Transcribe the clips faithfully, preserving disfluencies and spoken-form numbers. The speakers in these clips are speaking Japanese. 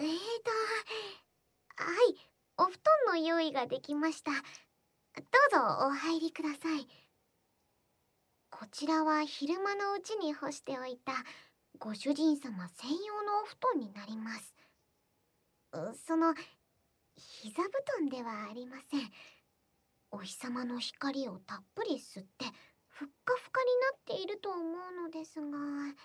えーと、はい、お布団の用意ができました。どうぞお入りください。こちらは昼間のうちに干しておいたご主人様専用のお布団になります。うその、膝布団ではありません。お日様の光をたっぷり吸ってふっかふかになっていると思うのですが、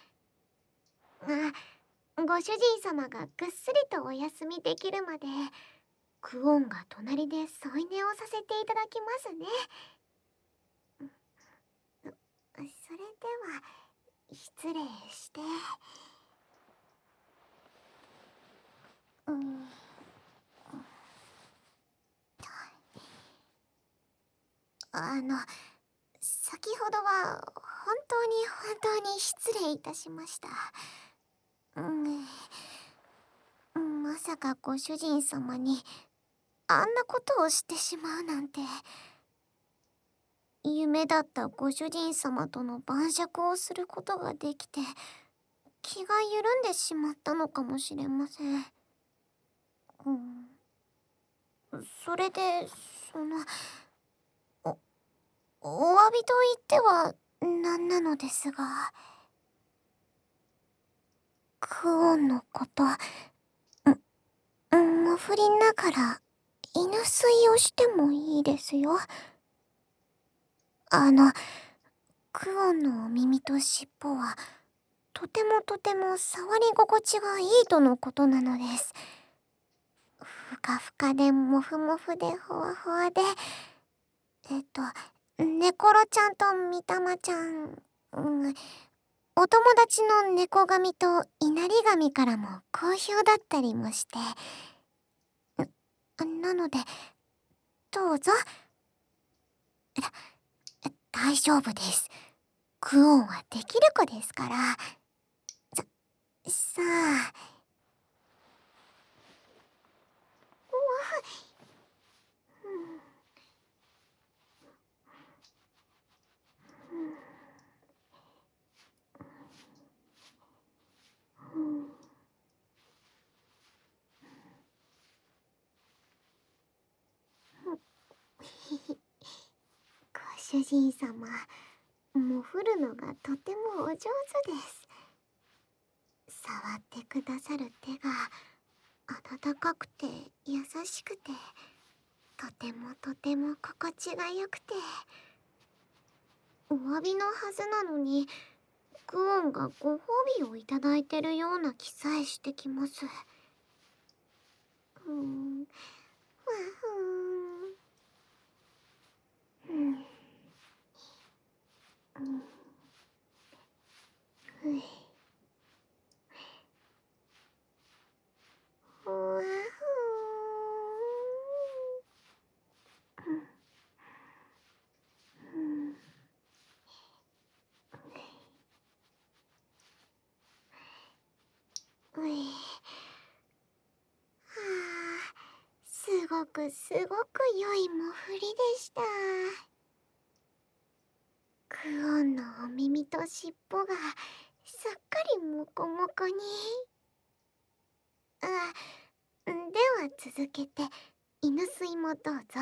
あ、ご主人様がぐっすりとお休みできるまでクオンが隣で添い寝をさせていただきますね。それでは失礼して。うん。あの、先ほどは本当に本当に失礼いたしました。うん、まさかご主人様にあんなことをしてしまうなんて。夢だったご主人様との晩酌をすることができて気が緩んでしまったのかもしれません。うん、それでそのおお詫びと言ってはなんなのですが、クオンのこと、ん、もふりながら犬吸いをしてもいいですよ。あの、クオンのお耳と尻尾はとてもとても触り心地がいいとのことなのです。ふかふかでもふもふでほわほわで、えっと、ねころちゃんとみたまちゃん、うん、お友達の猫髪と稲荷髪からも好評だったりもして。な、なので、どうぞ。大丈夫です。クオンはできる子ですから。さ、さあ。うわ、うん、うん、ご主人様、もふるのがとてもお上手です。触ってくださる手が温かくて優しくて、とてもとても心地がよくて。お詫びのはずなのにクオンがご褒美をいただいてるような気さえしてきます。ふん、ふふん、うん、うん、ふい、ふわふん、うん、うい、はあ、すごくすごく良いもふりでした。クオンのお耳と尻尾がすっかりモコモコに。あ、では続けて犬吸いもどうぞ。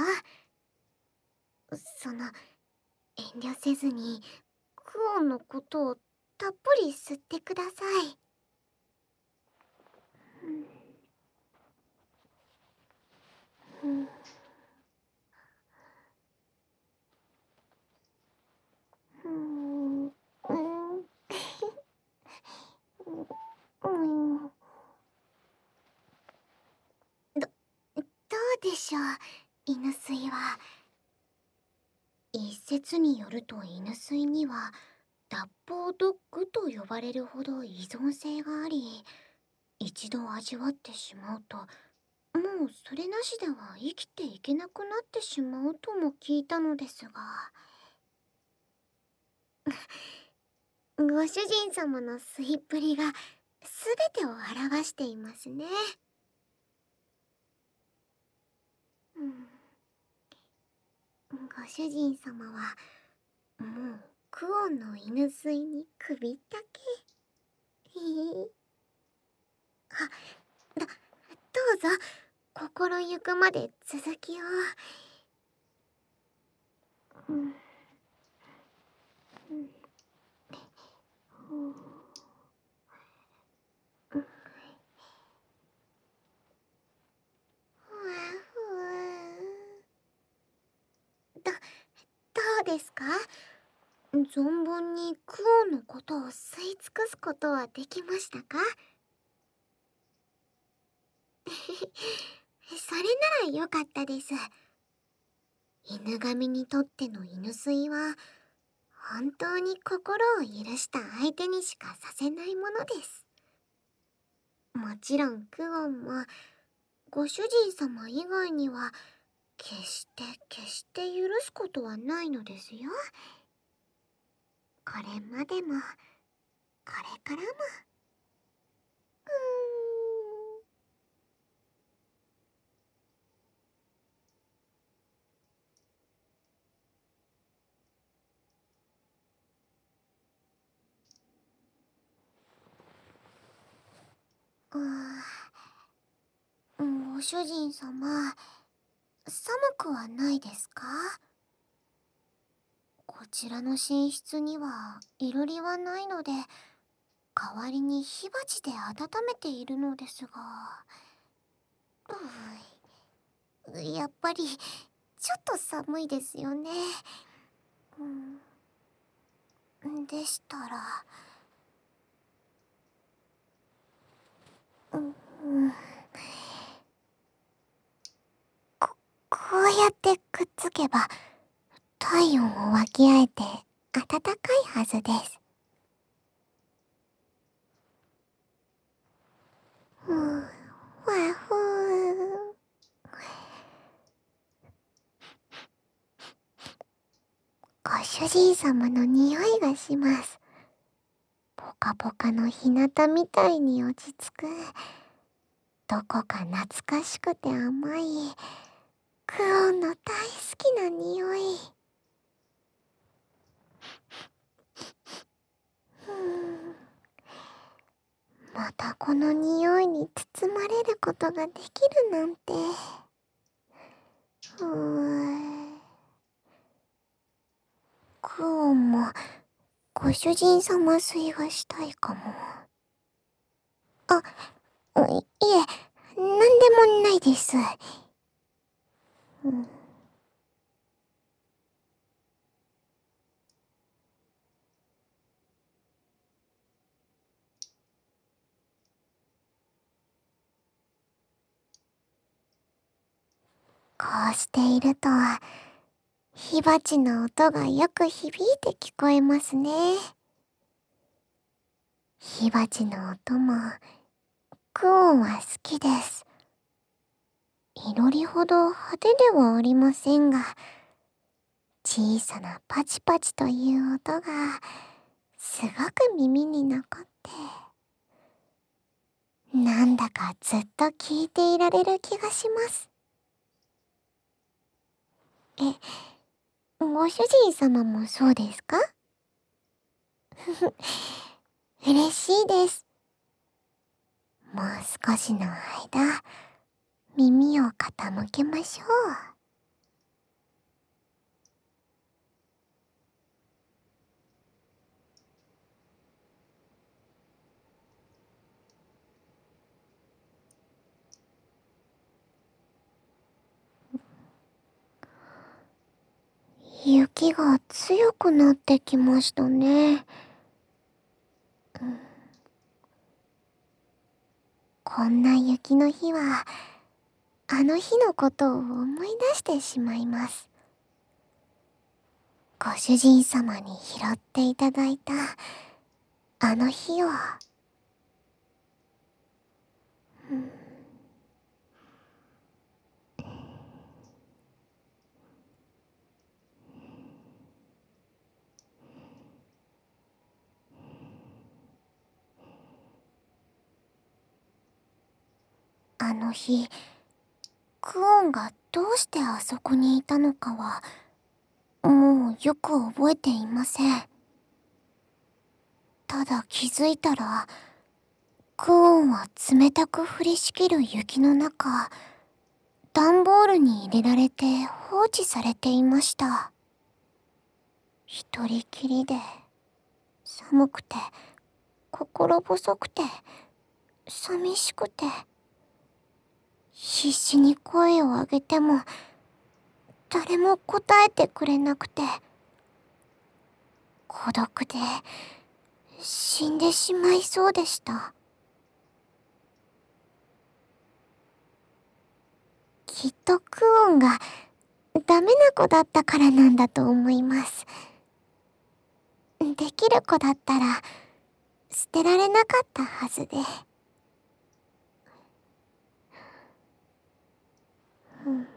その、遠慮せずにクオンのことをたっぷり吸ってください。うん、うん、うん、うん、ど、どうでしょう、犬吸いは。一説によると犬吸いには脱法ドッグと呼ばれるほど依存性があり、一度味わってしまうともうそれなしでは生きていけなくなってしまうとも聞いたのですが。ご主人様の吸いっぷりが全てを表していますね。うん、ご主人様はもうクオンの犬吸いに首ったけ。へえ。あ、だ、 うぞ、心ゆくまで続きを。うん。うん。うん。うん。ふわふわ。ど、どうですか？存分にクオンのことを吸い尽くすことはできましたか？それならよかったです。犬神にとっての犬吸いは、本当に心を許した相手にしかさせないものです。もちろんクオンも、ご主人様以外には、決して決して許すことはないのですよ。これまでも、これからも。うーん。うーん、ご主人様、寒くはないですか？こちらの寝室にはいろりはないので、代わりに火鉢で温めているのですが。うーやっぱりちょっと寒いですよね。うん、でしたら、うん、うん、ここうやってくっつけば体温を分け合えて暖かいはずです。ふう、わふう。ご主人様の匂いがします。ポカポカの日向みたいに落ち着く、どこか懐かしくて甘いクオンの大好きな匂い。ふう、またこの匂いに包まれることができるなんて。ふう、クオンもご主人様吸いがしたいかも。あ、いえ、なんでもないです。うん、こうしていると、火鉢の音がよく響いて聞こえますね。火鉢の音も、クオンは好きです。いろりほど派手ではありませんが、小さなパチパチという音が、すごく耳に残って、なんだかずっと聞いていられる気がします。え、ご主人様もそうですか？嬉しいです。もう少しの間、耳を傾けましょう。雪が強くなってきましたね。うん、こんな雪の日は、あの日のことを思い出してしまいます。ご主人様に拾っていただいた、あの日を。うん、あの日、クオンがどうしてあそこにいたのかは、もうよく覚えていません。ただ気づいたら、 クオンは冷たく降りしきる雪の中、段ボールに入れられて放置されていました。一人きりで、寒くて、心細くて、寂しくて、必死に声を上げても、誰も答えてくれなくて、孤独で、死んでしまいそうでした。きっとクオンがダメな子だったからなんだと思います。できる子だったら捨てられなかったはずで。うん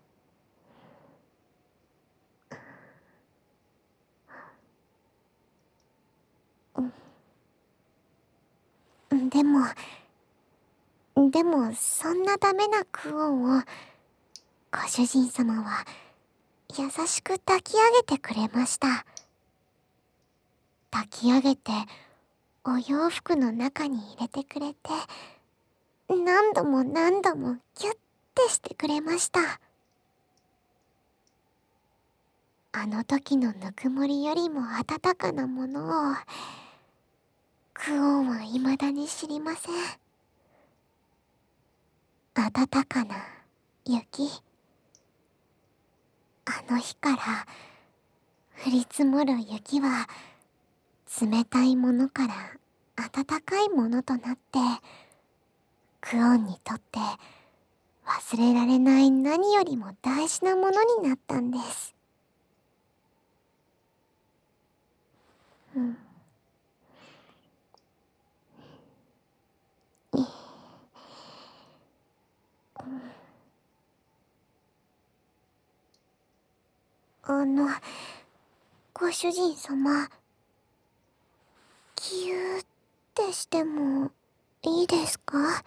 うん、でも、でもそんなダメなクオンをご主人様は優しく抱き上げてくれました。抱き上げてお洋服の中に入れてくれて、何度も何度もギュッてしてくれました。あの時のぬくもりよりも温かなものを、クオンは未だに知りません。温かな雪。あの日から降り積もる雪は冷たいものから温かいものとなって、クオンにとって忘れられない何よりも大事なものになったんです。うん。あの、ご主人様、ぎゅーってしてもいいですか？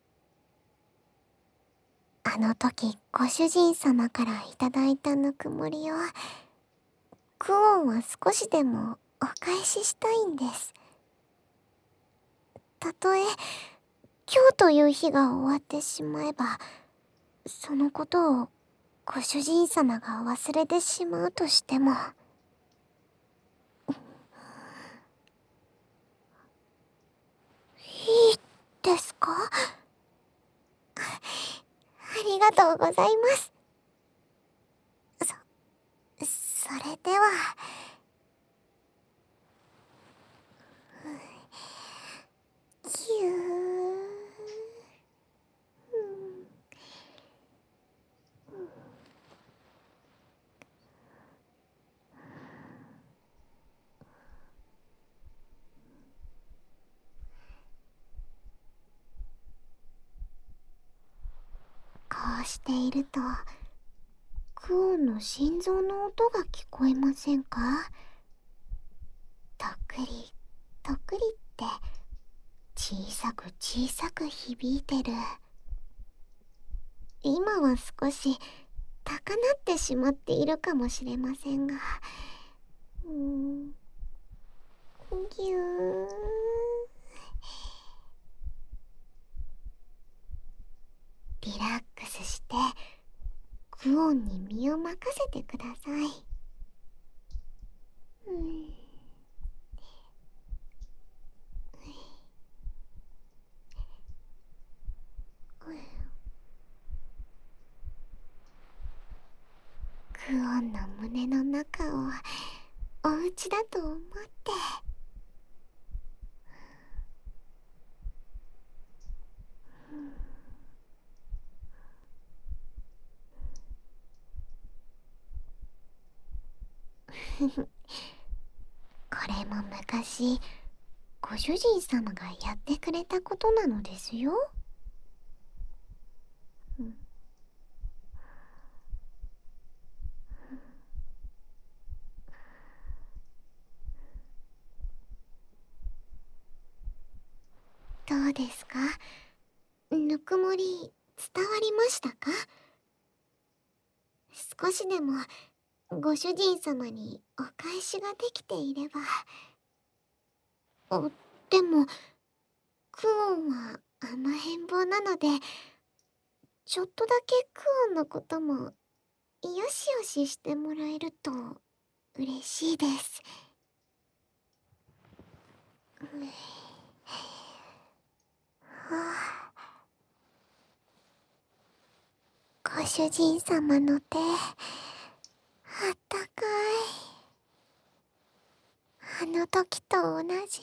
あの時ご主人様からいただいたぬくもりを、クオンは少しでもお返ししたいんです。たとえ今日という日が終わってしまえば、そのことをご主人様が忘れてしまうとしても。いいですか？ありがとうございます。そ、それでは。ぎゅー。こうしていると、クオンの心臓の音が聞こえませんか？とっくり、とっくりって小さく小さく響いてる。今は少し高鳴ってしまっているかもしれませんが、うーん、ぎゅー。リラックスしてクオンに身を任せてください。うん、クオンの胸の中をお家だと思って。これも昔ご主人様がやってくれたことなのですよ。うん、どうですか？ぬくもり伝わりましたか？少しでもご主人様にお返しができていれば。あ、でもクオンは甘えん坊なので、ちょっとだけクオンのこともよしよししてもらえると嬉しいです。はあ、ご主人様の手、あったかい。あの時と同じ。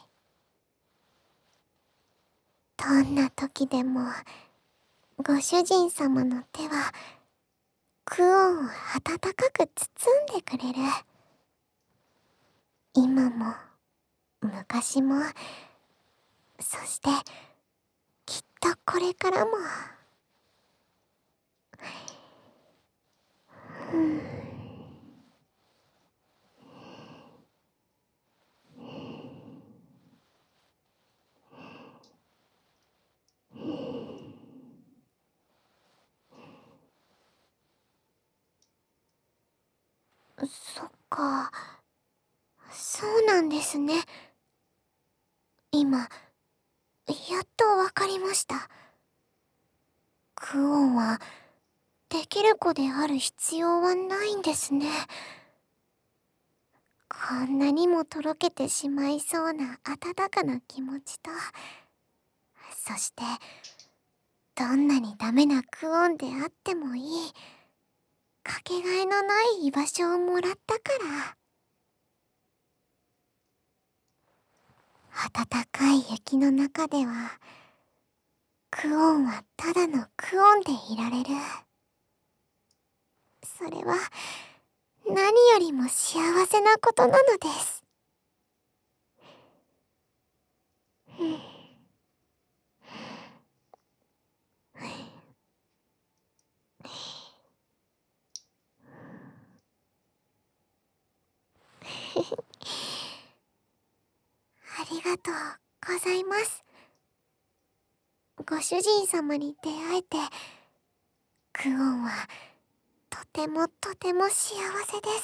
どんな時でも、ご主人様の手は、クオンを温かく包んでくれる。今も、昔も、そして、きっとこれからも。うん。そっか。そうなんですね。今、やっとわかりました。クオンは、できる子である必要はないんですね。こんなにもとろけてしまいそうな温かな気持ちと、そして、どんなにダメなクオンであってもいい、かけがえのない居場所をもらったから。暖かい雪の中では、クオンはただのクオンでいられる。それは、何よりも幸せなことなのです。うん。ありがとうございます。ご主人様に出会えて、クオンはとてもとても幸せです。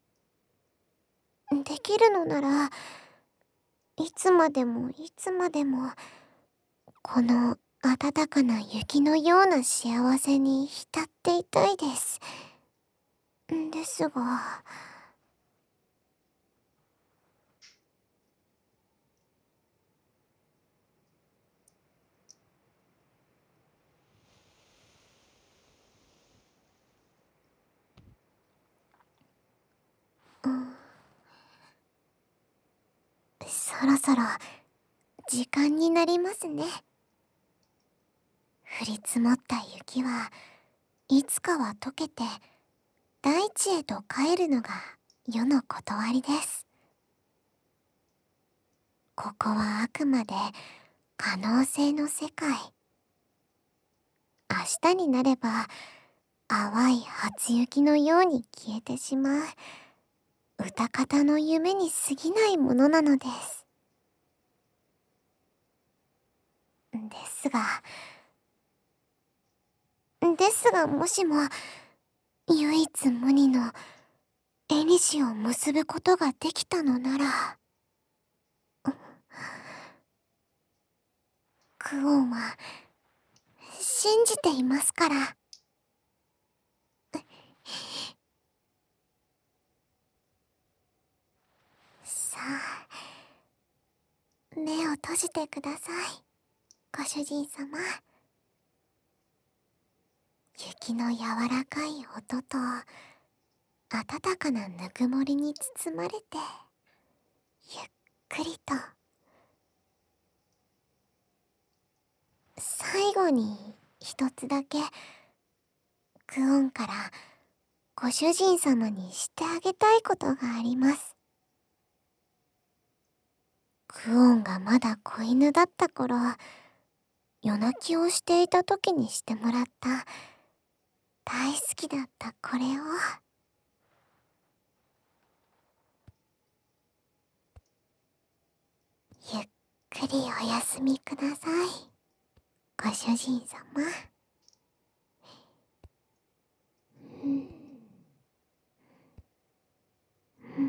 できるのなら、いつまでもいつまでも、この暖かな雪のような幸せに浸っていたいです。ですが、うん、そろそろ時間になりますね。降り積もった雪はいつかは溶けて大地へと帰るのが世の断りです。ここはあくまで可能性の世界。明日になれば淡い初雪のように消えてしまう歌方の夢に過ぎないものなのです。ですが、ですがもしも唯一無二の縁を結ぶことができたのなら、クオンは信じていますから。さあ、目を閉じてください、ご主人様。雪の柔らかい音と暖かなぬくもりに包まれて、ゆっくりと。最後に一つだけ、クオンからご主人様にしてあげたいことがあります。クオンがまだ子犬だった頃、夜泣きをしていた時にしてもらった大好きだったこれを。ゆっくりお休みください、ご主人様。うん、うん、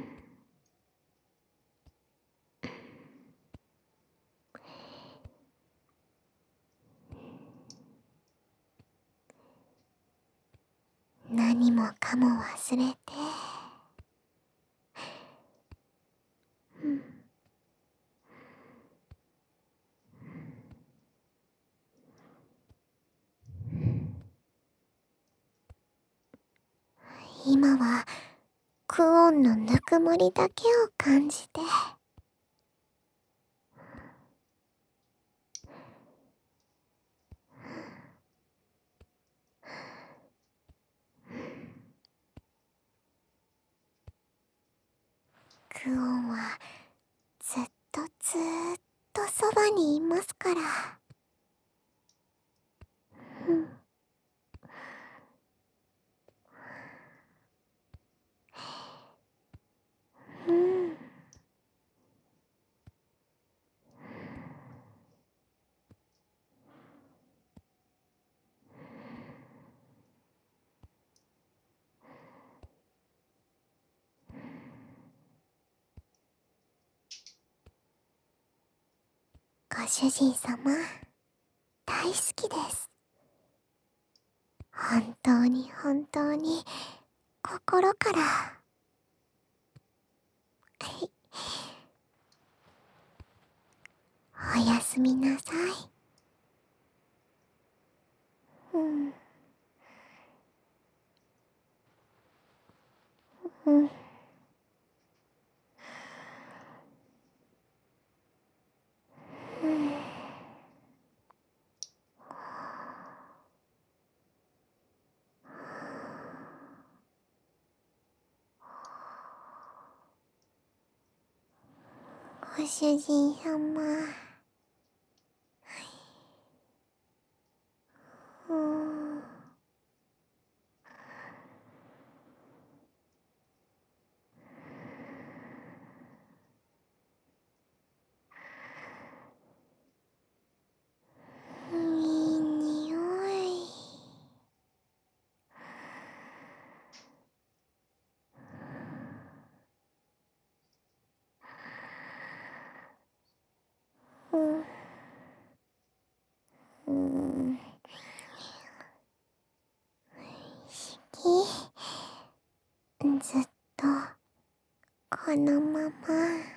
何もかも忘れて、うん、今はクオンのぬくもりだけを感じて、クオンはずっとずーっとそばにいますから。うん、うん。ご主人様、大好きです。本当に本当に心から。はい。おやすみなさい。うん。うん。うん。ご主人様。うん。いい匂い。うん。うん。好き。ずっとこのまま。